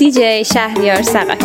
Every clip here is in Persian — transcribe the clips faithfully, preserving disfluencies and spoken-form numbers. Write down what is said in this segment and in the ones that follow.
دیجی شهریار ثقفی.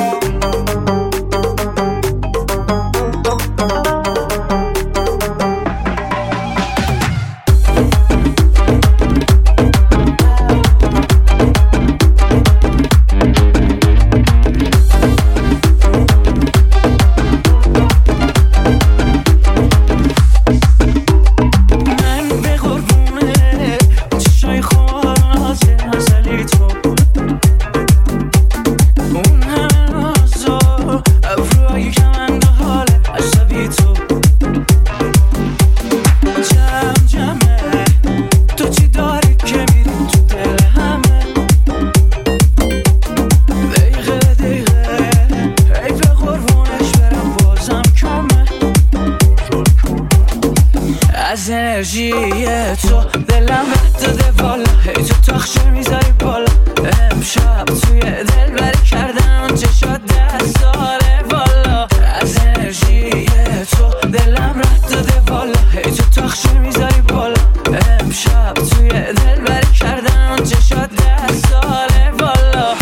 از انرژی تو دلم رد داده بالا، هی تو تاخچه میذاری بالا. امشب توی دل بری کردم چشات ده ساله بالا. از انرژی تو دلم رد داده بالا، هی تو تاخچه میذاری بالا. امشب توی دل بری کردم چشات ده ساله بالا.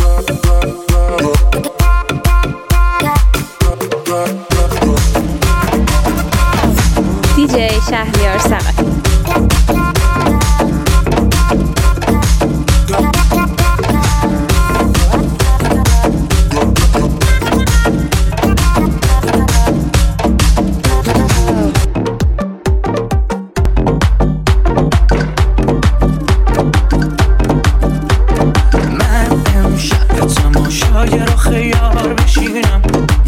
دیجی شهریار ثقفی. من امشب تماشای رو خیار بشینم،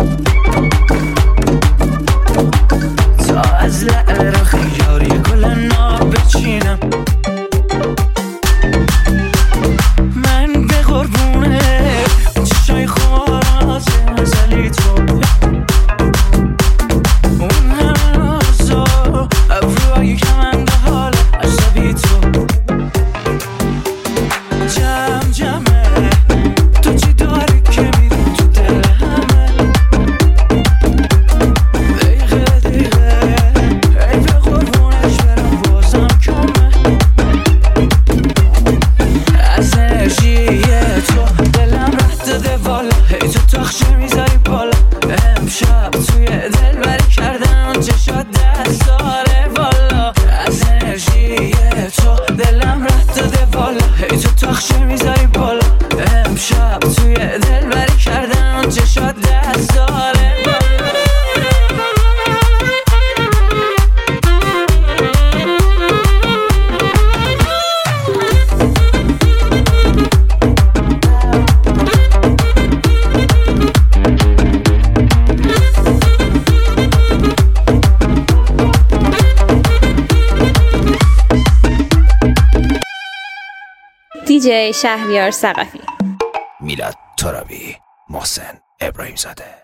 تا از لعل رو خیاری گل ناب بچینم. من به قربونه چشای خواهد ازلی تو، اون همه نازا ابروهای کمنده حال عصبی تو. جمع جمعه تو چی داری که میری تو دل همه. دقیقه دقیقه ای به قربونش برم بازم کمه. از انرژی تو دلم رد داده بالا، هی تو تاخچه میذاری بالا. امشب توی دل بری کردم چشات ده ساله بالا. از انرژی تو دلم رد داده بالا، هی تو تاخچه میذاری بالا. امشب توی دل بری کردم چشات ده ساله بالا. دیجی شهریار ثقفی. میلاد ترابی، محسن ابراهیم زاده.